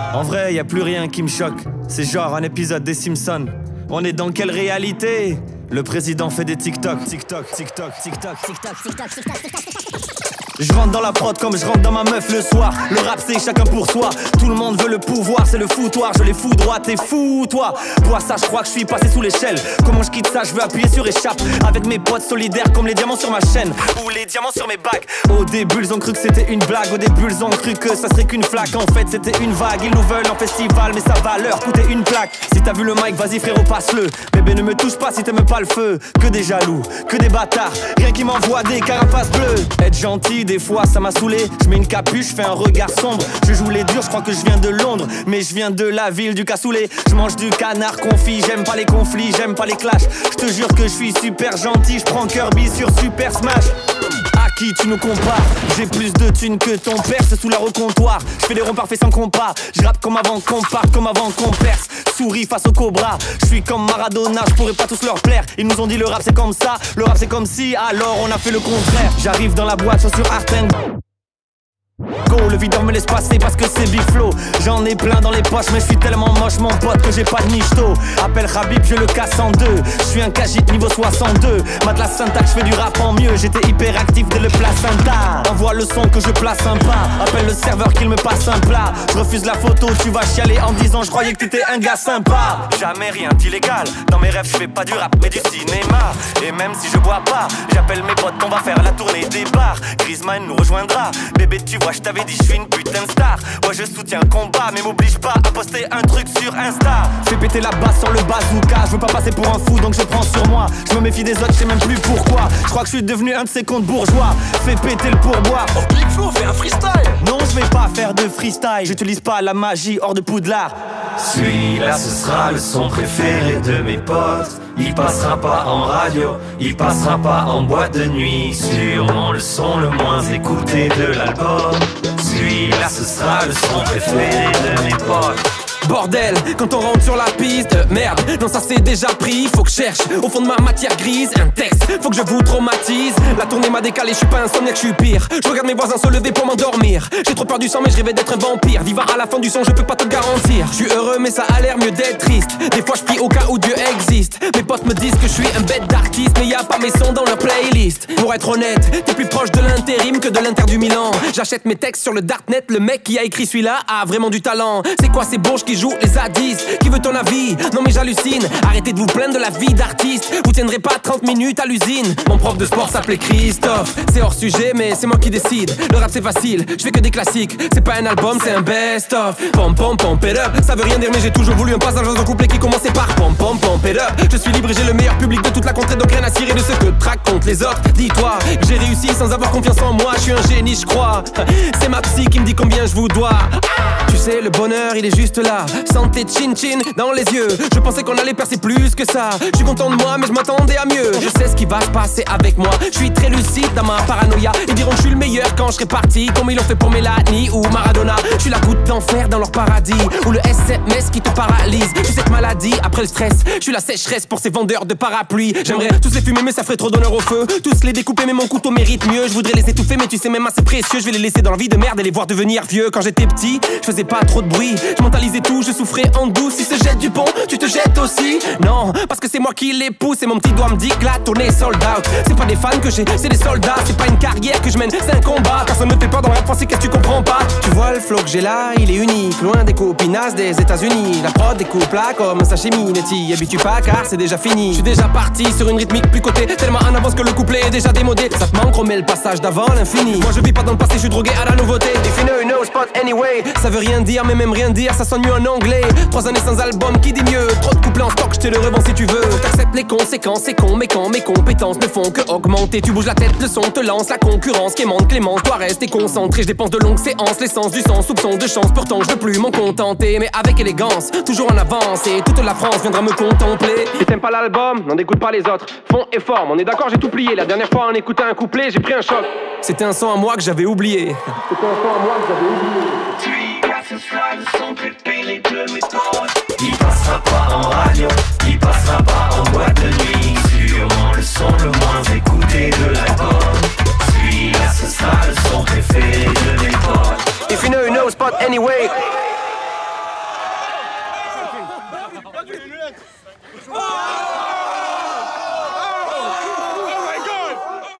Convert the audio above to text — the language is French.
En vrai, y a plus rien qui me choque. C'est genre un épisode des Simpsons. On est dans quelle réalité? Le président fait des TikTok, TikTok, TikTok, TikTok, TikTok, TikTok, TikTok, TikTok. Je rentre dans la prod comme je rentre dans ma meuf le soir. Le rap c'est chacun pour soi. Tout le monde veut le pouvoir, c'est le foutoir. Je les fous droit, t'es fou toi. Pour ça je crois que je suis passé sous l'échelle. Comment je quitte ça, je veux appuyer sur échappe. Avec mes potes solidaires comme les diamants sur ma chaîne. Ou les diamants sur mes bagues. Au début ils ont cru que c'était une blague. Au début ils ont cru que ça serait qu'une flaque. En fait c'était une vague, ils nous veulent en festival. Mais ça va leur coûter une plaque. Si t'as vu le mic, vas-y frérot passe-le. Bébé ne me touche pas si t'aimes pas le feu. Que des jaloux, que des bâtards. Rien qui m'envoie des carapaces bleues. Être gentil des fois ça m'a saoulé. Je mets une capuche, fais un regard sombre. Je joue les durs, je crois que je viens de Londres. Mais je viens de la ville du cassoulet. Je mange du canard confit, j'aime pas les conflits, j'aime pas les clashs. Je te jure que je suis super gentil. Je prends Kirby sur Super Smash. À qui tu nous compares? J'ai plus de thunes que ton père, c'est sous la recomptoir. Je fais des ronds parfaits sans compas. Je rappe comme avant qu'on parte, comme avant qu'on perce. Souris face au cobra. Je suis comme Maradona, je pourrais pas tous leur plaire. Ils nous ont dit le rap c'est comme ça, le rap c'est comme si. Alors on a fait le contraire. J'arrive dans la boîte, sur Art & Go, le videur me laisse passer parce que c'est Big Flow. J'en ai plein dans les poches mais je suis tellement moche mon pote que j'ai pas de nichto. Appelle Khabib, je le casse en deux. Je suis un Kajit niveau 62. Matelas syntaxe, je fais du rap en mieux. J'étais hyper actif dès le placenta. Envoie le son que je place un pas. Appelle le serveur qu'il me passe un plat. Je refuse la photo, tu vas chialer en disant je croyais que t'étais un gars sympa. Jamais rien d'illégal. Dans mes rêves je fais pas du rap mais du cinéma. Et même si je bois pas, j'appelle mes potes, on va faire la tournée des bars. Griezmann nous rejoindra. Bébé tu vois je t'avais dit je suis une putain de star. Ouais je soutiens le combat mais m'oblige pas à poster un truc sur Insta. Fais péter la basse sur le bazooka. Je veux pas passer pour un fou donc je prends sur moi. Je me méfie des autres, je sais même plus pourquoi. Je crois que je suis devenu un de ces comptes bourgeois. Fais péter le pourboire. Oh Big Flo, fais un freestyle. Non je vais pas faire de freestyle. J'utilise pas la magie hors de Poudlard. Celui-là ce sera le son préféré de mes potes. Il passera pas en radio, il passera pas en boîte de nuit. Sûrement le son le moins écouté de l'album. Celui-là ce sera le son préféré de mes potes. Bordel, quand on rentre sur la piste, merde, non ça c'est déjà pris. Faut que je cherche au fond de ma matière grise un texte, faut que je vous traumatise. La tournée m'a décalé, je suis pas insomniaque, je suis pire. Je regarde mes voisins se lever pour m'endormir. J'ai trop peur du sang mais je rêvais d'être un vampire. Vivant à la fin du son, je peux pas te garantir. Je suis heureux mais ça a l'air mieux d'être triste. Des fois je prie au cas où Dieu existe. Mes potes me disent que je suis un bête d'artiste, mais y a pas mes sons dans leur playlist. Pour être honnête, t'es plus proche de l'intérim que de l'Inter du Milan. J'achète mes textes sur le Darknet, le mec qui a écrit celui-là a vraiment du talent. C'est quoi ces bourges qui jouent les zadis? Qui veut ton avis? Non mais j'hallucine. Arrêtez de vous plaindre de la vie d'artiste. Vous tiendrez pas 30 minutes à l'usine. Mon prof de sport s'appelait Christophe. C'est hors sujet mais c'est moi qui décide. Le rap c'est facile, je fais que des classiques. C'est pas un album, c'est un best-of. Pom pom pom it up. Ça veut rien dire mais j'ai toujours voulu un passage dans un couplet qui commençait par pom pom pom it up. Je suis libre et j'ai le meilleur public de toute la contrée, donc rien à cirer de ce que traquent contre les autres. Dis-toi que j'ai réussi sans avoir confiance en moi. Je suis un génie je crois. C'est ma psy qui me dit combien je vous dois. Tu sais le bonheur il est juste là. Santé chin chin dans les yeux. Je pensais qu'on allait percer plus que ça. Je suis content de moi mais je m'attendais à mieux. Je sais ce qui va se passer avec moi. Je suis très lucide dans ma paranoïa. Ils diront que je suis le meilleur quand je serai parti, comme ils l'ont fait pour Mélanie ou Maradona. Je suis la goutte d'enfer dans leur paradis, ou le SMS qui te paralyse. Je suis cette maladie après le stress. Je suis la sécheresse pour ces vendeurs de parapluies. J'aimerais tous les fumer mais ça ferait trop d'honneur au feu. Tous les découper mais mon couteau mérite mieux. Je voudrais les étouffer mais tu sais même assez précieux. Je vais les laisser dans la vie de merde et les voir devenir vieux. Quand j'étais petit, je faisais pas trop de bruit. Je mentalisais tout, je souffrais en douce. Si se jette du pont, tu te jettes aussi. Non, parce que c'est moi qui les pousse. Et mon petit doigt me dit que la tournée sold out. C'est pas des fans que j'ai, c'est des soldats. C'est pas une carrière que je mène, c'est un combat. Personne ne me fait peur dans le rap français, qu'est-ce que tu comprends pas? Tu vois le flow que j'ai là, il est unique. Loin des copinasses des États-Unis. La prod découpe là comme sashimi. Ne t'y habitue pas car c'est déjà fini. Je suis déjà parti sur une rythmique plus cotée, tellement en avance que le couplet est déjà démodé. Ça te manque, remets le passage d'avant l'infini. Moi je vis pas dans le passé, je suis drogué à la nouveauté. If you know, you know, spot anyway. Ça veut rien dire, mais même rien dire, ça sonne mieux en anglais. 3 années sans album, qui dit mieux? Trop de couplets en stock, je te le revends si tu veux. T'acceptes les conséquences, c'est con, mais quand mes compétences ne font que augmenter. Tu bouges la tête, le son te lance, la concurrence quémante, Clémence, toi reste concentré. Je dépense de longues séances, l'essence du sang, soupçon de chance. Pourtant je veux plus m'en contenter, mais avec élégance, toujours en avance. Et toute la France viendra me contempler. Et t'aimes pas l'album? N'en écoute pas les autres. Fond et forme, on est d'accord, j'ai tout plié. La dernière fois en écoutant un couplet, j'ai pris un choc. C'était un son à moi que j'avais oublié. C'était un son à moi que j'avais oublié. Ce sera le son préféré de mes potes. Il passera pas en radio, il passera pas en boîte de nuit. Sûrement le son le moins écouté de l'album. Celui-là ce sera le son préféré de mes potes. If you know, you know, spot anyway.